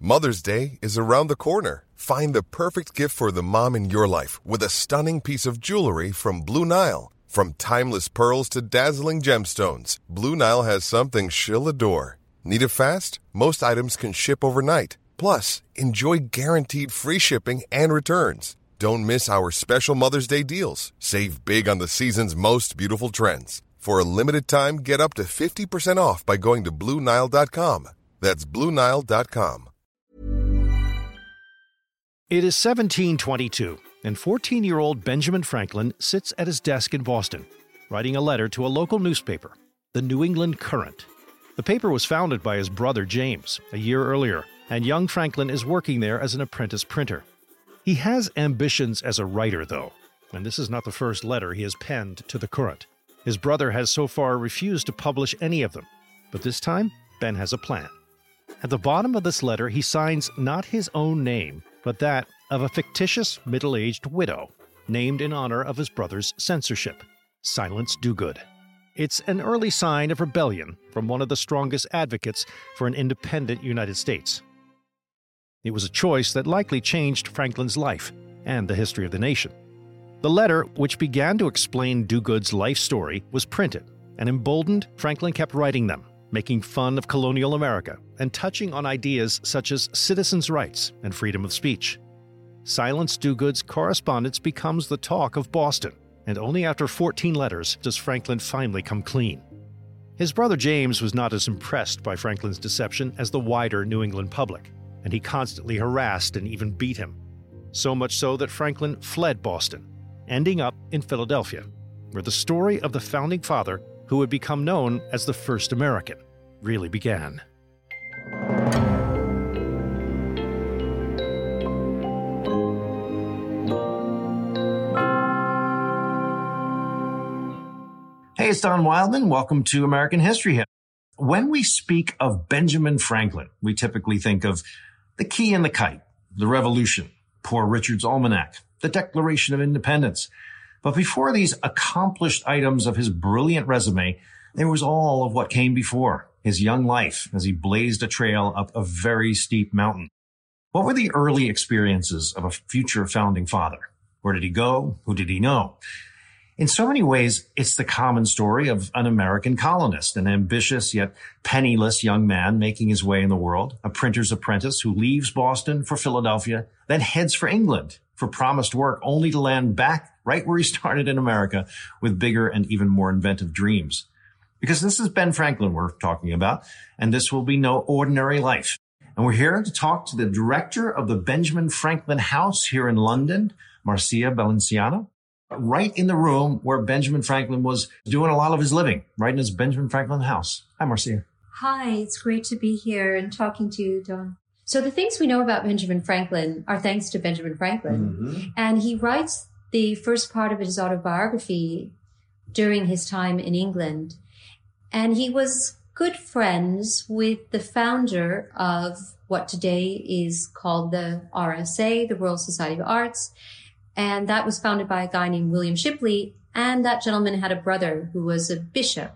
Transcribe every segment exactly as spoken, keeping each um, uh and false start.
Mother's Day is around the corner. Find the perfect gift for the mom in your life with a stunning piece of jewelry from Blue Nile. From timeless pearls to dazzling gemstones, Blue Nile has something she'll adore. Need it fast? Most items can ship overnight. Plus, enjoy guaranteed free shipping and returns. Don't miss our special Mother's Day deals. Save big on the season's most beautiful trends. For a limited time, get up to fifty percent off by going to Blue Nile dot com. That's Blue Nile dot com. It is seventeen twenty-two, and fourteen-year-old Benjamin Franklin sits at his desk in Boston, writing a letter to a local newspaper, the New England Courant. The paper was founded by his brother James a year earlier, and young Franklin is working there as an apprentice printer. He has ambitions as a writer, though, and this is not the first letter he has penned to the Courant. His brother has so far refused to publish any of them, but this time, Ben has a plan. At the bottom of this letter, he signs not his own name, but that of a fictitious middle-aged widow, named in honor of his brother's censorship, Silence Dogood. It's an early sign of rebellion from one of the strongest advocates for an independent United States. It was a choice that likely changed Franklin's life and the history of the nation. The letter, which began to explain Dogood's life story, was printed, and emboldened, Franklin kept writing them, making fun of colonial America and touching on ideas such as citizens' rights and freedom of speech. Silence Dogood's correspondence becomes the talk of Boston, and only after fourteen letters does Franklin finally come clean. His brother James was not as impressed by Franklin's deception as the wider New England public, and he constantly harassed and even beat him. So much so that Franklin fled Boston, ending up in Philadelphia, where the story of the founding father, who would become known as the first American, really began. Hey, it's Don Wildman. Welcome to American History Hit. When we speak of Benjamin Franklin, we typically think of the Key and the Kite, the Revolution, Poor Richard's Almanac, the Declaration of Independence. But before these accomplished items of his brilliant resume, there was all of what came before, his young life as he blazed a trail up a very steep mountain. What were the early experiences of a future founding father? Where did he go? Who did he know? In so many ways, it's the common story of an American colonist, an ambitious yet penniless young man making his way in the world, a printer's apprentice who leaves Boston for Philadelphia, then heads for England for promised work, only to land back right where he started in America with bigger and even more inventive dreams. Because this is Ben Franklin we're talking about, and this will be no ordinary life. And we're here to talk to the director of the Benjamin Franklin House here in London, Marcia Balenciano, right in the room where Benjamin Franklin was doing a lot of his living, right in his Benjamin Franklin house. Hi, Marcia. Hi, it's great to be here and talking to you, Don. So the things we know about Benjamin Franklin are thanks to Benjamin Franklin. Mm-hmm. And he writes the first part of his autobiography during his time in England. And he was good friends with the founder of what today is called the R S A, the Royal Society of Arts. And that was founded by a guy named William Shipley. And that gentleman had a brother who was a bishop.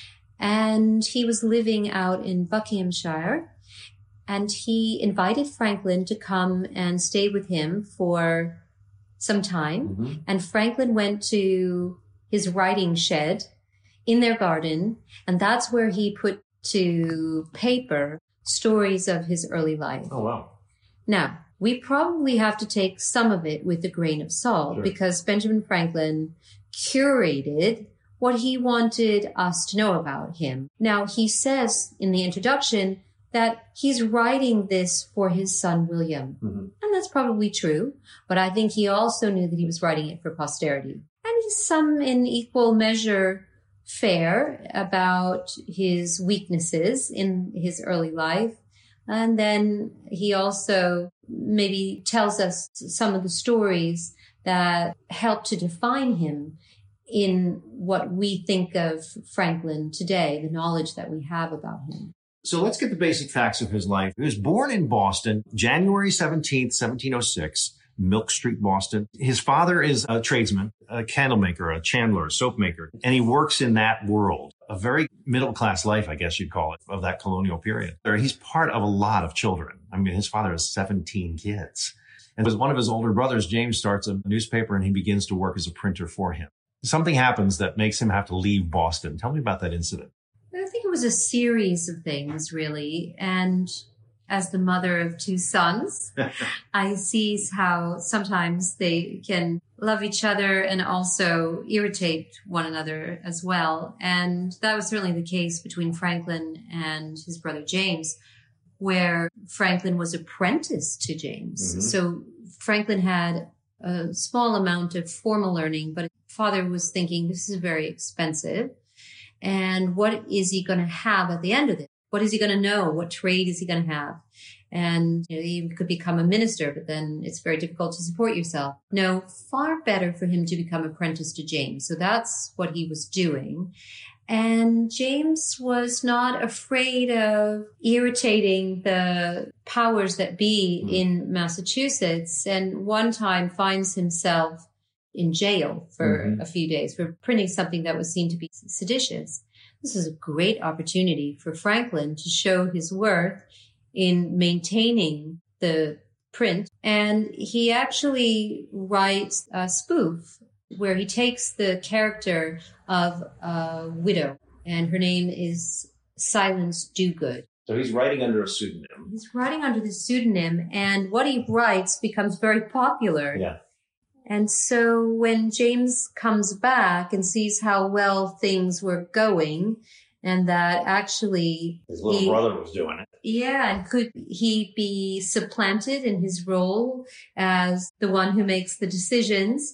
And he was living out in Buckinghamshire. And he invited Franklin to come and stay with him for some time. Mm-hmm. And Franklin went to his writing shed in their garden. And that's where he put to paper stories of his early life. Oh, wow. Now, we probably have to take some of it with a grain of salt, sure, because Benjamin Franklin curated what he wanted us to know about him. Now, he says in the introduction that he's writing this for his son, William. Mm-hmm. And that's probably true, but I think he also knew that he was writing it for posterity. And he's some in equal measure fair about his weaknesses in his early life. And then he also maybe tells us some of the stories that help to define him in what we think of Franklin today, the knowledge that we have about him. So let's get the basic facts of his life. He was born in Boston, January seventeenth, seventeen oh six, Milk Street, Boston. His father is a tradesman, a candle maker, a chandler, a soap maker, and he works in that world a very middle-class life, I guess you'd call it, of that colonial period. He's part of a lot of children. I mean, his father has seventeen kids. And as one of his older brothers, James, starts a newspaper and he begins to work as a printer for him. Something happens that makes him have to leave Boston. Tell me about that incident. I think it was a series of things, really. And as the mother of two sons, I see how sometimes they can love each other and also irritate one another as well. And that was certainly the case between Franklin and his brother James, where Franklin was apprenticed to James. Mm-hmm. So Franklin had a small amount of formal learning, but his father was thinking, this is very expensive. And what is he going to have at the end of it? What is he going to know? What trade is he going to have? And you know, he could become a minister, but then it's very difficult to support yourself. No, far better for him to become apprenticed to James. So that's what he was doing. And James was not afraid of irritating the powers that be mm. in Massachusetts, and one time finds himself in jail for mm-hmm. a few days for printing something that was seen to be seditious. This is a great opportunity for Franklin to show his worth in maintaining the print. And he actually writes a spoof where he takes the character of a widow, and her name is Silence Dogood. So he's writing under a pseudonym. He's writing under the pseudonym, and what he writes becomes very popular. Yeah. And so when James comes back and sees how well things were going, and that actually his little he, brother was doing it. Yeah, and could he be supplanted in his role as the one who makes the decisions?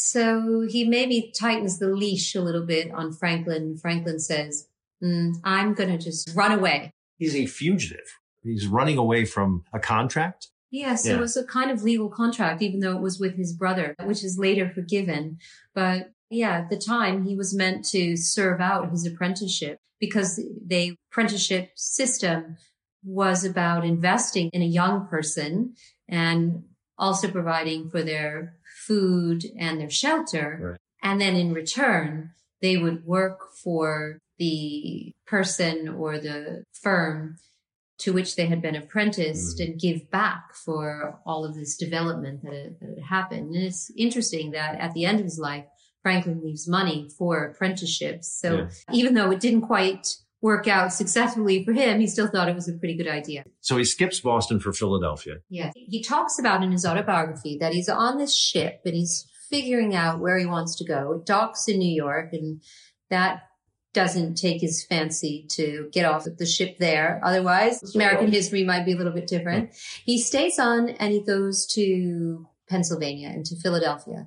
So he maybe tightens the leash a little bit on Franklin. Franklin says, mm, I'm going to just run away. He's a fugitive. He's running away from a contract. Yes, yeah. It was a kind of legal contract, even though it was with his brother, which is later forgiven. But yeah, at the time, he was meant to serve out his apprenticeship because the apprenticeship system was about investing in a young person and also providing for their food and their shelter. Right. And then in return, they would work for the person or the firm to which they had been apprenticed mm. and give back for all of this development that had, that had happened. And it's interesting that at the end of his life, Franklin leaves money for apprenticeships. So yeah. even though it didn't quite work out successfully for him, he still thought it was a pretty good idea. So he skips Boston for Philadelphia. Yeah. He talks about in his autobiography that he's on this ship and he's figuring out where he wants to go. It docks in New York, and that doesn't take his fancy to get off the ship there. Otherwise, That's American right. history might be a little bit different. Mm-hmm. He stays on and he goes to Pennsylvania and to Philadelphia.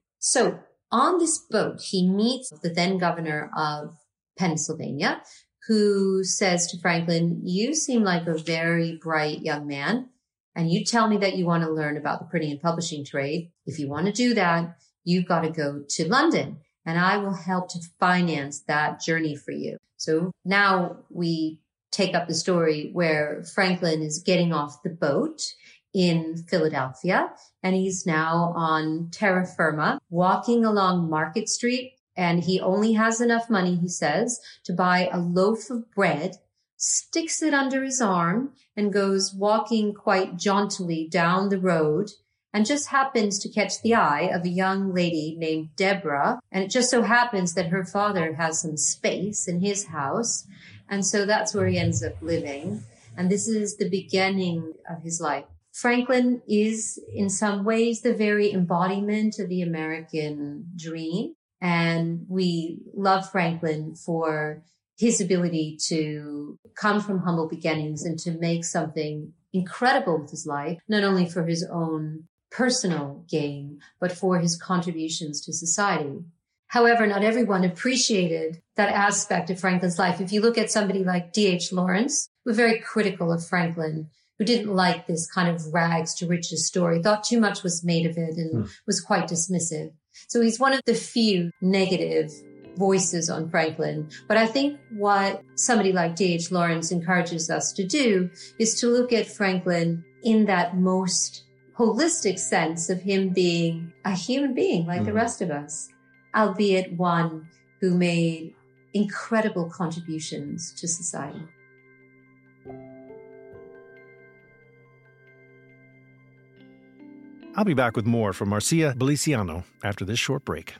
So on this boat, he meets the then governor of Pennsylvania, who says to Franklin, you seem like a very bright young man, and you tell me that you want to learn about the printing and publishing trade. If you want to do that, you've got to go to London, and I will help to finance that journey for you. So now we take up the story where Franklin is getting off the boat in Philadelphia, and he's now on terra firma, walking along Market Street. And he only has enough money, he says, to buy a loaf of bread, sticks it under his arm, and goes walking quite jauntily down the road, and just happens to catch the eye of a young lady named Deborah. And it just so happens that her father has some space in his house. And so that's where he ends up living. And this is the beginning of his life. Franklin is, in some ways, the very embodiment of the American dream. And we love Franklin for his ability to come from humble beginnings and to make something incredible with his life, not only for his own personal gain, but for his contributions to society. However, not everyone appreciated that aspect of Franklin's life. If you look at somebody like D H Lawrence, who was very critical of Franklin, who didn't like this kind of rags to riches story, thought too much was made of it, and mm. was quite dismissive. So he's one of the few negative voices on Franklin. But I think what somebody like D H Lawrence encourages us to do is to look at Franklin in that most holistic sense of him being a human being like mm. the rest of us, albeit one who made incredible contributions to society. I'll be back with more from Marcia Beliciano after this short break.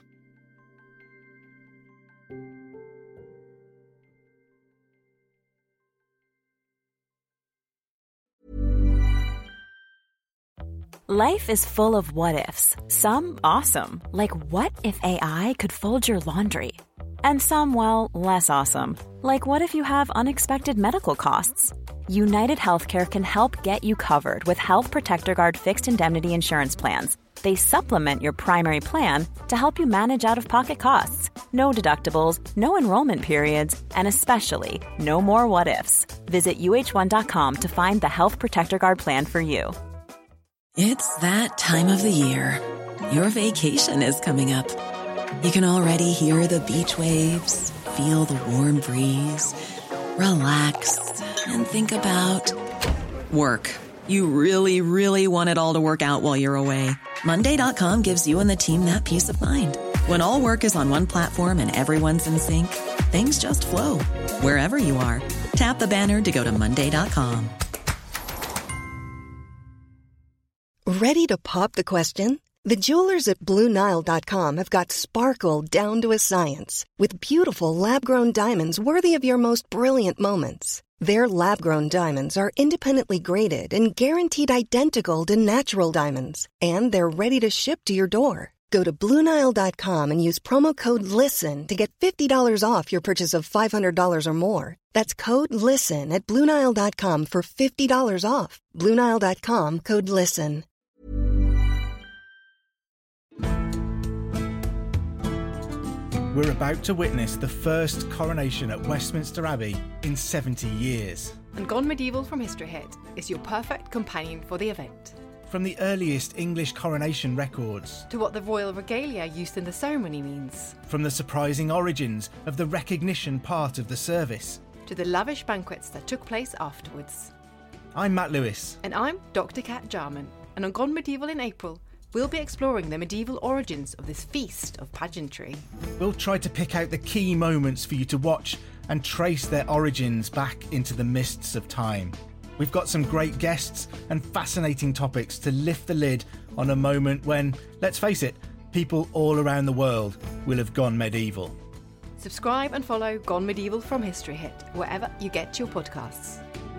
Life is full of what-ifs. Some awesome, like what if A I could fold your laundry? And some, well, less awesome, like what if you have unexpected medical costs? United Healthcare can help get you covered with Health Protector Guard fixed indemnity insurance plans. They supplement your primary plan to help you manage out-of-pocket costs. No deductibles, no enrollment periods, and especially no more what-ifs. Visit U H one dot com to find the Health Protector Guard plan for you. It's that time of the year. Your vacation is coming up. You can already hear the beach waves, feel the warm breeze, relax, and think about work. You really, really want it all to work out while you're away. Monday dot com gives you and the team that peace of mind. When all work is on one platform and everyone's in sync, things just flow. Wherever you are, tap the banner to go to Monday dot com. Ready to pop the question? The jewelers at Blue Nile dot com have got sparkle down to a science with beautiful lab-grown diamonds worthy of your most brilliant moments. Their lab-grown diamonds are independently graded and guaranteed identical to natural diamonds, and they're ready to ship to your door. Go to Blue Nile dot com and use promo code LISTEN to get fifty dollars off your purchase of five hundred dollars or more. That's code LISTEN at Blue Nile dot com for fifty dollars off. Blue Nile dot com, code LISTEN. We're about to witness the first coronation at Westminster Abbey in seventy years. And Gone Medieval from History Hit is your perfect companion for the event. From the earliest English coronation records to what the royal regalia used in the ceremony means. From the surprising origins of the recognition part of the service to the lavish banquets that took place afterwards. I'm Matt Lewis. And I'm Doctor Kat Jarman. And on Gone Medieval in April, we'll be exploring the medieval origins of this feast of pageantry. We'll try to pick out the key moments for you to watch and trace their origins back into the mists of time. We've got some great guests and fascinating topics to lift the lid on a moment when, let's face it, people all around the world will have gone medieval. Subscribe and follow Gone Medieval from History Hit wherever you get your podcasts.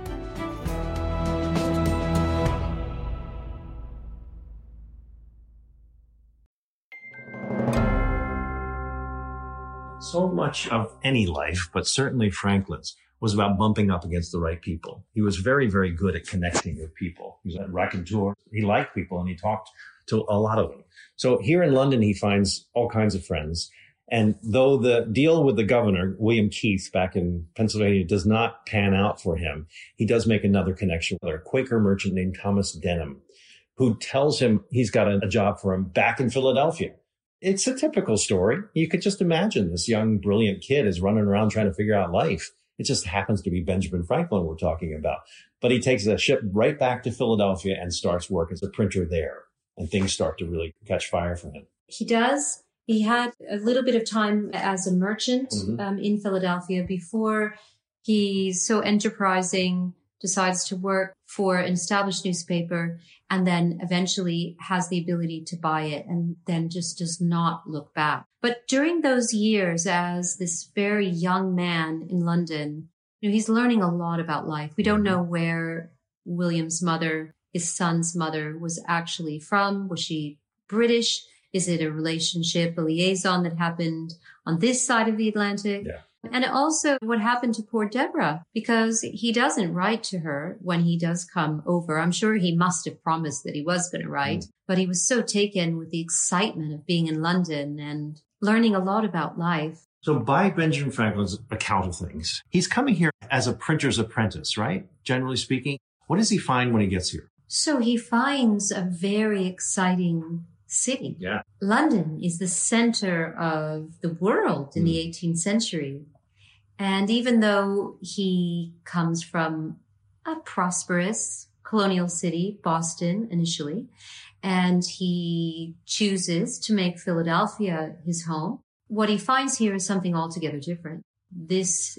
So much of any life, but certainly Franklin's, was about bumping up against the right people. He was very, very good at connecting with people. He was a raconteur. He liked people and he talked to a lot of them. So here in London, he finds all kinds of friends. And though the deal with the governor, William Keith, back in Pennsylvania, does not pan out for him, he does make another connection with a Quaker merchant named Thomas Denham, who tells him he's got a job for him back in Philadelphia. It's a typical story. You could just imagine this young, brilliant kid is running around trying to figure out life. It just happens to be Benjamin Franklin we're talking about. But he takes a ship right back to Philadelphia and starts work as a printer there. And things start to really catch fire for him. He does. He had a little bit of time as a merchant Mm-hmm. um, in Philadelphia before he's so enterprising, decides to work for an established newspaper, and then eventually has the ability to buy it and then just does not look back. But during those years as this very young man in London, you know, he's learning a lot about life. We don't know where William's mother, his son's mother, was actually from. Was she British? Is it a relationship, a liaison that happened on this side of the Atlantic? Yeah. And also what happened to poor Deborah, because he doesn't write to her when he does come over. I'm sure he must have promised that he was going to write, mm. but he was so taken with the excitement of being in London and learning a lot about life. So by Benjamin Franklin's account of things, he's coming here as a printer's apprentice, right? Generally speaking. What does he find when he gets here? So he finds a very exciting city. Yeah. London is the center of the world in mm. the eighteenth century. And even though he comes from a prosperous colonial city, Boston initially, and he chooses to make Philadelphia his home, what he finds here is something altogether different. this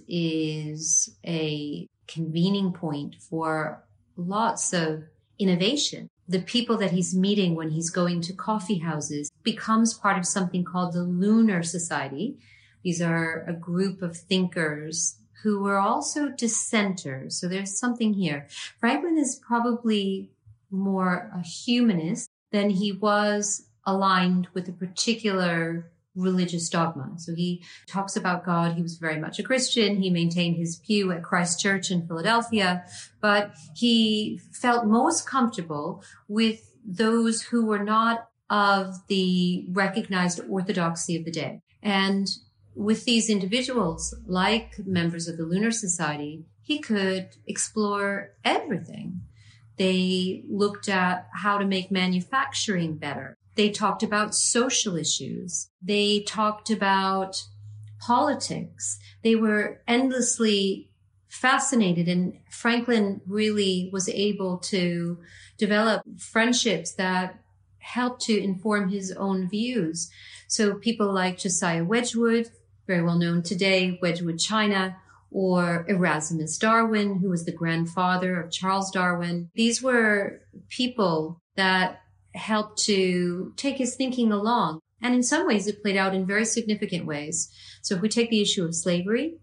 is a convening point for lots of innovation. The people that he's meeting when he's going to coffee houses becomes part of something called the Lunar Society. These are a group of thinkers who were also dissenters. So there's something here. Franklin is probably more a humanist than he was aligned with a particular religious dogma. So he talks about God. He was very much a Christian. He maintained his pew at Christ Church in Philadelphia, but he felt most comfortable with those who were not of the recognized orthodoxy of the day. And with these individuals, like members of the Lunar Society, he could explore everything. They looked at how to make manufacturing better. They talked about social issues. They talked about politics. They were endlessly fascinated, and Franklin really was able to develop friendships that helped to inform his own views. So people like Josiah Wedgwood, very well known today, Wedgwood China, or Erasmus Darwin, who was the grandfather of Charles Darwin. These were people that helped to take his thinking along. And in some ways, it played out in very significant ways. So if we take the issue of slavery,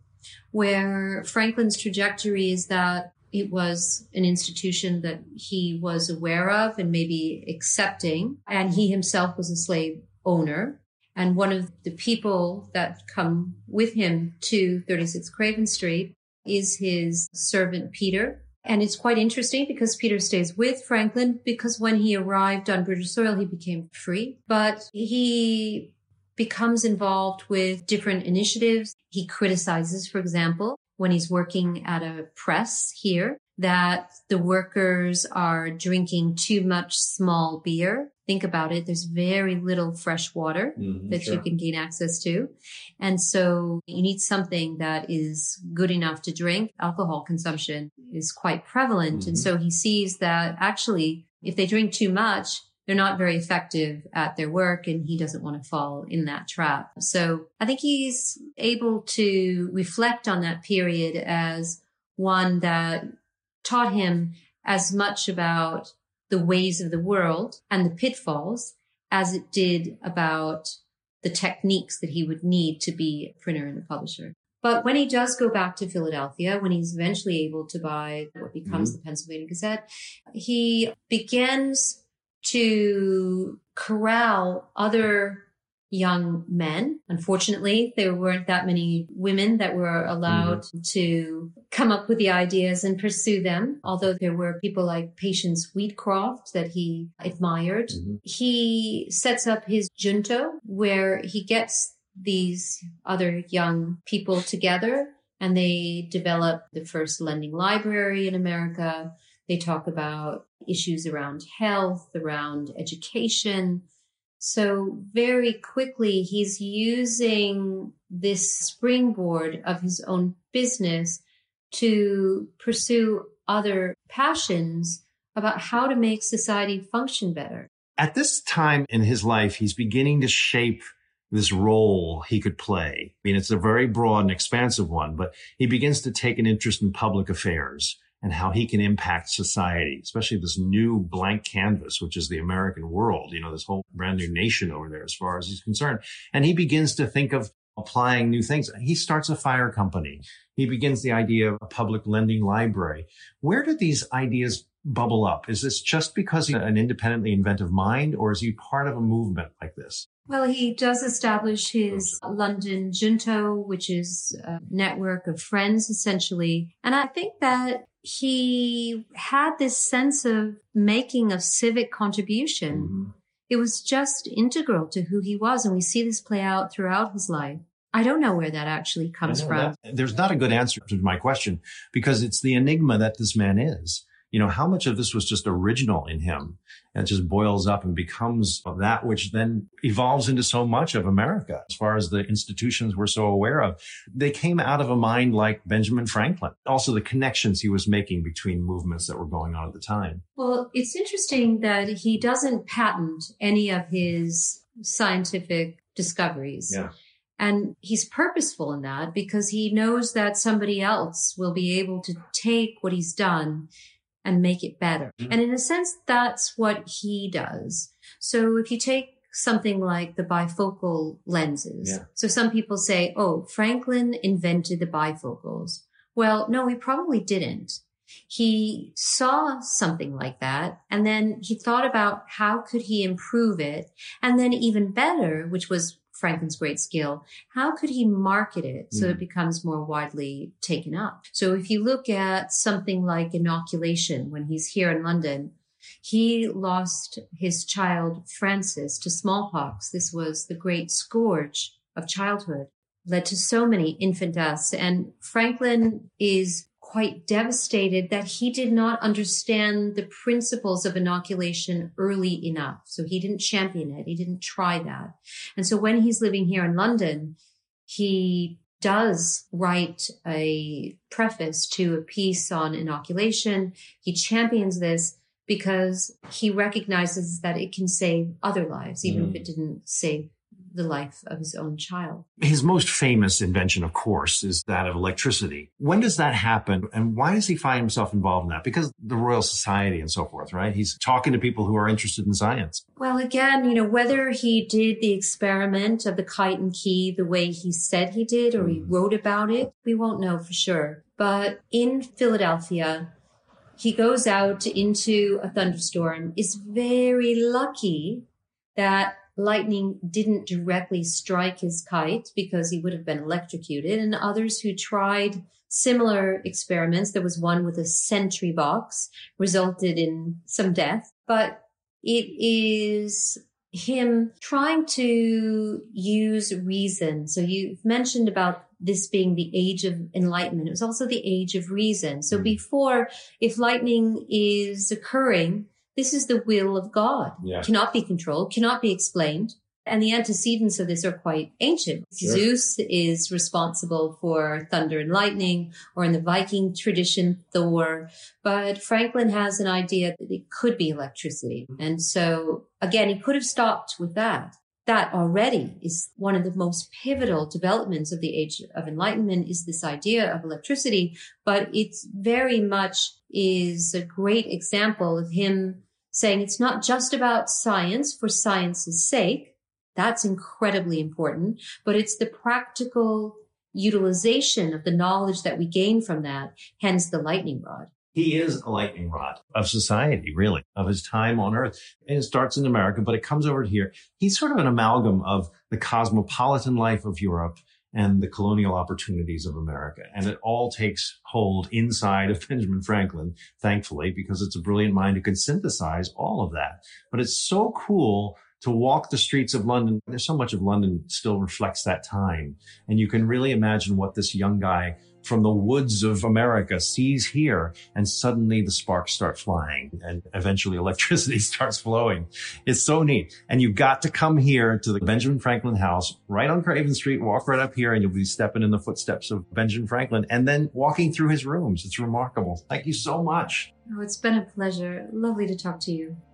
where Franklin's trajectory is that it was an institution that he was aware of and maybe accepting, and he himself was a slave owner. And one of the people that come with him to thirty-six Craven Street is his servant, Peter. And it's quite interesting because Peter stays with Franklin because when he arrived on British soil, he became free, but he becomes involved with different initiatives. He criticizes, for example, when he's working at a press here, that the workers are drinking too much small beer. Think about it. There's very little fresh water mm-hmm, that sure. you can gain access to. And so you need something that is good enough to drink. Alcohol consumption is quite prevalent. Mm-hmm. And so he sees that actually, if they drink too much, they're not very effective at their work, and he doesn't want to fall in that trap. So I think he's able to reflect on that period as one that taught him as much about the ways of the world and the pitfalls as it did about the techniques that he would need to be a printer and a publisher. But when he does go back to Philadelphia, when he's eventually able to buy what becomes mm-hmm. the Pennsylvania Gazette, he begins to corral other young men. Unfortunately, there weren't that many women that were allowed mm-hmm. to come up with the ideas and pursue them, although there were people like Patience Wheatcroft that he admired. Mm-hmm. He sets up his junto where he gets these other young people together and they develop the first lending library in America. They talk about issues around health, around education. So very quickly, he's using this springboard of his own business to pursue other passions about how to make society function better. At this time in his life, he's beginning to shape this role he could play. I mean, it's a very broad and expansive one, but he begins to take an interest in public affairs and how he can impact society, especially this new blank canvas, which is the American world, you know, this whole brand new nation over there as far as he's concerned. And he begins to think of applying new things. He starts a fire company. He begins the idea of a public lending library. Where did these ideas bubble up? Is this just because he's an independently inventive mind, or is he part of a movement like this? Well, he does establish his London Junto, which is a network of friends, essentially. And I think that he had this sense of making a civic contribution. Mm-hmm. It was just integral to who he was. And we see this play out throughout his life. I don't know where that actually comes from. That, there's not a good answer to my question because it's the enigma that this man is. You know, how much of this was just original in him and just boils up and becomes that which then evolves into so much of America as far as the institutions we're so aware of. They came out of a mind like Benjamin Franklin. Also the connections he was making between movements that were going on at the time. Well, it's interesting that he doesn't patent any of his scientific discoveries. Yeah. And he's purposeful in that because he knows that somebody else will be able to take what he's done and make it better. Mm-hmm. And in a sense, that's what he does. So if you take something like the bifocal lenses. Yeah. So some people say, oh, Franklin invented the bifocals. Well, no, he probably didn't. He saw something like that, and then he thought about how could he improve it. And then even better, which was Franklin's great skill, how could he market it so mm. it becomes more widely taken up? So if you look at something like inoculation, when he's here in London, he lost his child, Francis, to smallpox. This was the great scourge of childhood, led to so many infant deaths. And Franklin is quite devastated that he did not understand the principles of inoculation early enough. So he didn't champion it. He didn't try that. And so when he's living here in London, he does write a preface to a piece on inoculation. He champions this because he recognizes that it can save other lives, even mm. if it didn't save the life of his own child. His most famous invention, of course, is that of electricity. When does that happen? And why does he find himself involved in that? Because the Royal Society and so forth, right? He's talking to people who are interested in science. Well, again, you know, whether he did the experiment of the kite and key the way he said he did, or he wrote about it, we won't know for sure. But in Philadelphia, he goes out into a thunderstorm, is very lucky that lightning didn't directly strike his kite because he would have been electrocuted. And others who tried similar experiments, there was one with a sentry box, resulted in some death. But it is him trying to use reason. So you've mentioned about this being the age of enlightenment. It was also the age of reason. So before, if lightning is occurring, this is the will of God. Yeah. Cannot be controlled, cannot be explained. And the antecedents of this are quite ancient. Sure. Zeus is responsible for thunder and lightning, or in the Viking tradition, Thor. But Franklin has an idea that it could be electricity. And so, again, he could have stopped with that. That already is one of the most pivotal developments of the Age of Enlightenment, is this idea of electricity. But it's very much is a great example of him saying it's not just about science for science's sake. That's incredibly important, but it's the practical utilization of the knowledge that we gain from that, hence the lightning rod. He is a lightning rod of society, really, of his time on Earth. And it starts in America, but it comes over here. He's sort of an amalgam of the cosmopolitan life of Europe and the colonial opportunities of America. And it all takes hold inside of Benjamin Franklin, thankfully, because it's a brilliant mind who can synthesize all of that. But it's so cool to walk the streets of London. There's so much of London still reflects that time. And you can really imagine what this young guy from the woods of America sees here, and suddenly the sparks start flying and eventually electricity starts flowing. It's so neat. And you've got to come here to the Benjamin Franklin house right on Craven Street, walk right up here, and you'll be stepping in the footsteps of Benjamin Franklin and then walking through his rooms. It's remarkable. Thank you so much. Oh, it's been a pleasure. Lovely to talk to you.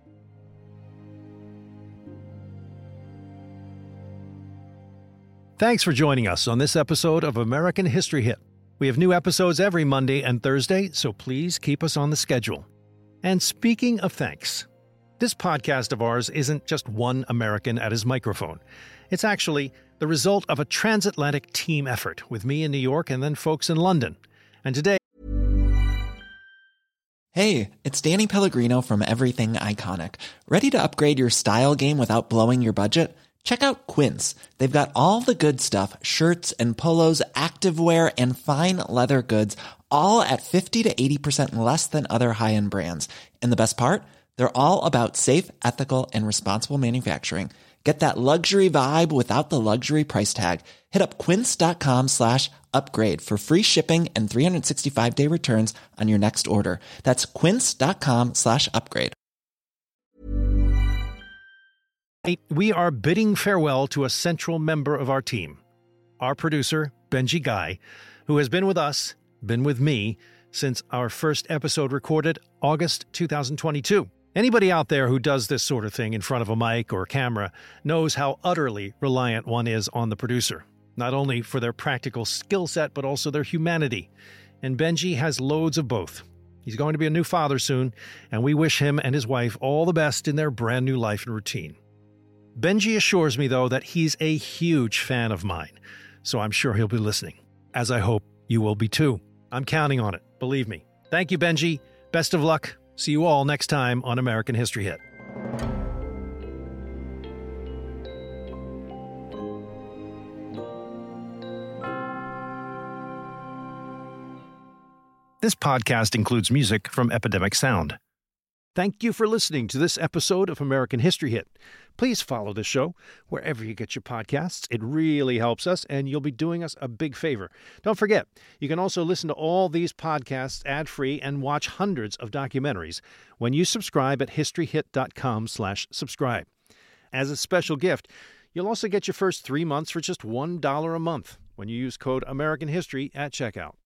Thanks for joining us on this episode of American History Hit. We have new episodes every Monday and Thursday, so please keep us on the schedule. And speaking of thanks, this podcast of ours isn't just one American at his microphone. It's actually the result of a transatlantic team effort with me in New York and then folks in London. And today... Hey, it's Danny Pellegrino from Everything Iconic. Ready to upgrade your style game without blowing your budget? Check out Quince. They've got all the good stuff, shirts and polos, activewear, and fine leather goods, all at fifty to eighty percent less than other high-end brands. And the best part? They're all about safe, ethical, and responsible manufacturing. Get that luxury vibe without the luxury price tag. Hit up quince.com slash upgrade for free shipping and three sixty-five day returns on your next order. That's quince.com slash upgrade. We are bidding farewell to a central member of our team, our producer, Benji Guy, who has been with us, been with me, since our first episode recorded August two thousand twenty-two. Anybody out there who does this sort of thing in front of a mic or camera knows how utterly reliant one is on the producer. not only for their practical skill set, but also their humanity. And Benji has loads of both. He's going to be a new father soon, and we wish him and his wife all the best in their brand new life and routine. Benji assures me, though, that he's a huge fan of mine, so I'm sure he'll be listening, as I hope you will be too. I'm counting on it, believe me. Thank you, Benji. Best of luck. See you all next time on American History Hit. This podcast includes music from Epidemic Sound. Thank you for listening to this episode of American History Hit. Please follow this show wherever you get your podcasts. It really helps us, and you'll be doing us a big favor. Don't forget, you can also listen to all these podcasts ad-free and watch hundreds of documentaries when you subscribe at historyhit.com slash subscribe. As a special gift, you'll also get your first three months for just one dollar a month when you use code American History at checkout.